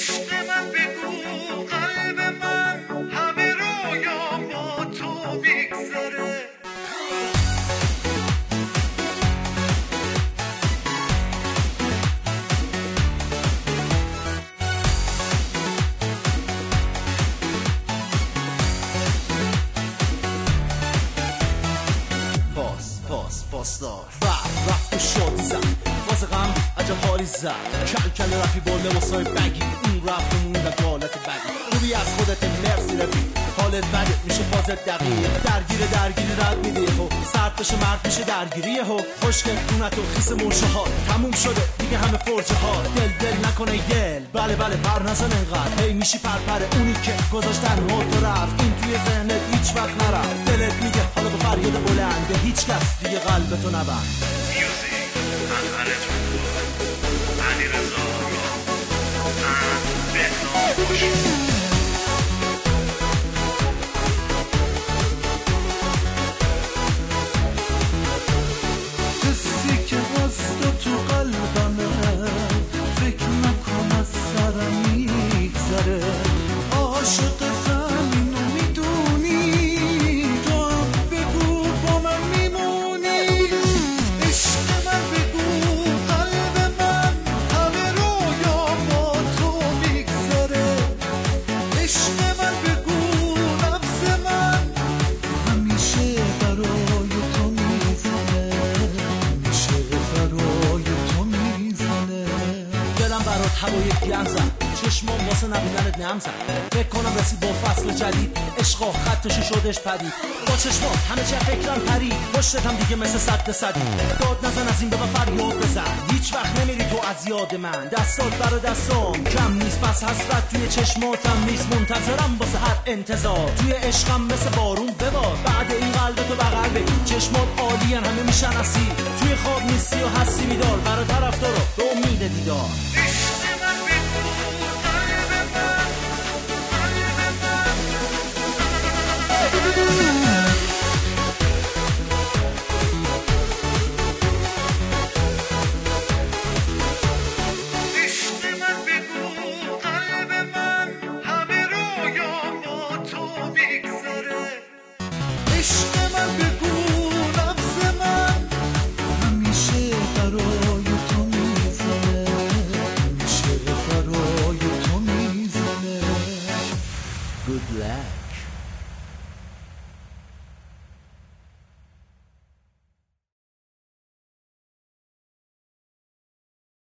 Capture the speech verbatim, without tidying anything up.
عشق من بگو قلب من همه رویا با تو بگذره. پاس پاس پاسدار و رفت و شادی زد فاز غم عجب حالی زد کل کل رفی با لباسای بگی اون رفت و موند تو حالت بگی خوبی از خودت مرسی رفی حالت بده میشه فازت دقیق درگیر درگیری رد میده و سرد بشه مرد میشه درگیریه و خوشگل اونت و خیس موشه ها تموم شده دیگه همه فرجه ها دل دل نکنه دل بله بله پر نزن انقدر هی میشی پرپره اونی که گذاشتن مرد و رفت این توی ذهنت هیچ وقت نرفت دلت میگه حالا با فریاد بلنده هیچ کس دیگه قلبتو نبند. حسی که از تو تو قلبمه فکر نکن از سرم میگذره عاشقتم اینو میدونی تو هم بگو با من میمونی عشق من بگو قلب من همه رویا با تو میگذره عشق من بگو نفس من همیشه برای تو میزنه همیشه برای تو میزنه دلم برات هوای گرم زد چشمام واسه نبودنت نم زد فکر کنم رسید با فصل جدید عشقا خطش شدش پدید با چشمات همه چه فکرم پرید پشتتم دیگه مثل صد صدی داد نزن از این به فریاد بزن هیچ وقت نمیری تو از یاد من دستات برا دستام کم نیست پس حسرت توی چشماتم نیست منتظرم واسه هر انتظار توی عشقم مثل بارون ببار بعد این قلبتو بغل بگی چشمات عالیان همه میشن اسیر توی خواب نیستی و هستی بیدار برا طرفدارا به امید دیدار